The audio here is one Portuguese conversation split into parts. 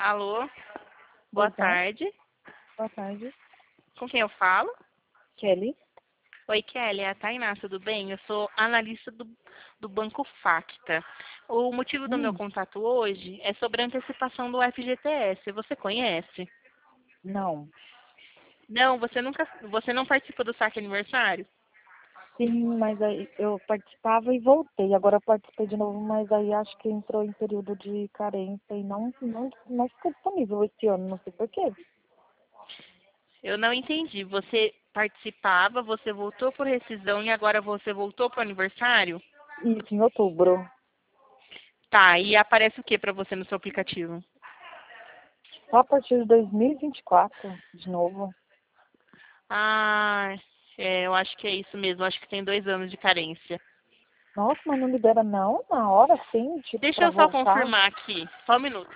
Alô, boa Pois não? tarde. Boa tarde. Com quem eu falo? Kelly? Oi, Kelly, é a Tainá, tudo bem? Eu sou analista do Banco Facta. O motivo do meu Hum, contato hoje é sobre a antecipação do FGTS. Você conhece? não. Não, você não participa do saque aniversário? Sim, mas aí eu participava e voltei. Agora eu participei de novo, mas aí acho que entrou em período de carência e não ficou disponível esse ano, não sei por quê. Eu não entendi. Você participava, você voltou por rescisão e agora você voltou para o aniversário? Isso, em outubro. Tá, e aparece o que para você no seu aplicativo? Só a partir de 2024, de novo. Ah, eu acho que é isso mesmo. Eu acho que tem 2 anos de carência. Nossa, mas não libera não? Na hora, sim, tipo, Deixa pra eu só voltar? confirmar aqui. Só um minuto.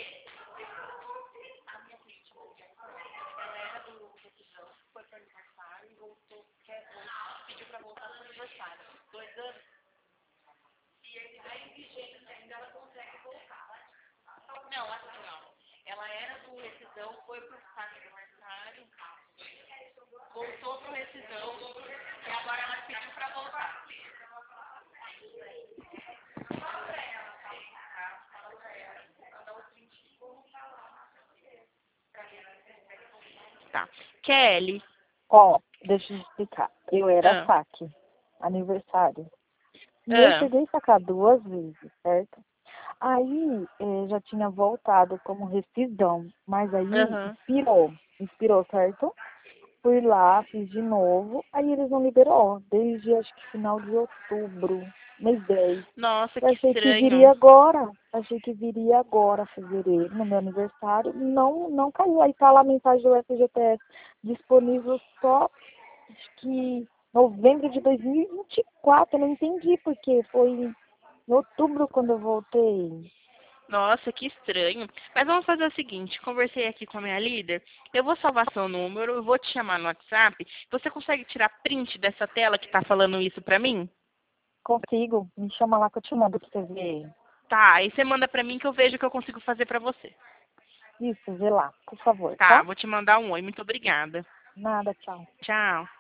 Não, assim não. Ela era do rescisão, foi pro saque aniversário, voltou pro rescisão e agora ela pediu pra voltar. Tá. Kelly. Ó, deixa eu explicar. Eu era Ah, saque, aniversário. E eu ah, cheguei a sacar 2 vezes, certo? Aí já tinha voltado como rescisão, mas aí aham. expirou, certo? Fui lá, fiz de novo, aí eles não liberou, desde acho que final de outubro, mês 10. Nossa, Eu que estranho. achei que viria agora, fevereiro, no meu aniversário, não caiu. Aí tá lá a mensagem do FGTS disponível só, acho que novembro de 2024, eu não entendi, porque foi em outubro quando eu voltei. Nossa, que estranho. Mas vamos fazer o seguinte, conversei aqui com a minha líder, eu vou salvar seu número, eu vou te chamar no WhatsApp. Você consegue tirar print dessa tela que tá falando isso pra mim? Consigo, me chama lá que eu te mando pra você ver. Tá, aí você manda pra mim que eu vejo o que eu consigo fazer pra você. Isso, vê lá, por favor, Tá, tá? vou te mandar um oi. Muito obrigada. Nada, tchau. Tchau.